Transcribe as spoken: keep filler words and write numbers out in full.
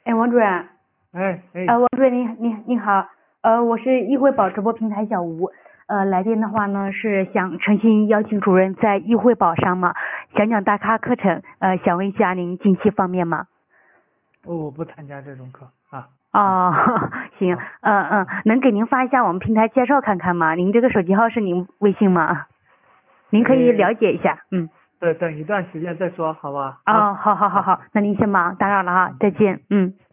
哎，王主任， 哎哎， 呃，王主任您您您好，呃，我是易汇宝直播平台小吴，呃，来电的话呢是想诚心邀请主任在易汇宝上嘛，讲讲大咖课程，呃，想问一下您近期方面吗？ 我我不参加这种课啊。啊哦，行， 啊嗯嗯，能给您发一下我们平台介绍看看吗？您这个手机号是您微信吗？您可以呃， 了解一下，嗯， 等等一段时间再说，好吧？啊哦，好好好啊好，那您先忙，打扰了哈，再见，嗯。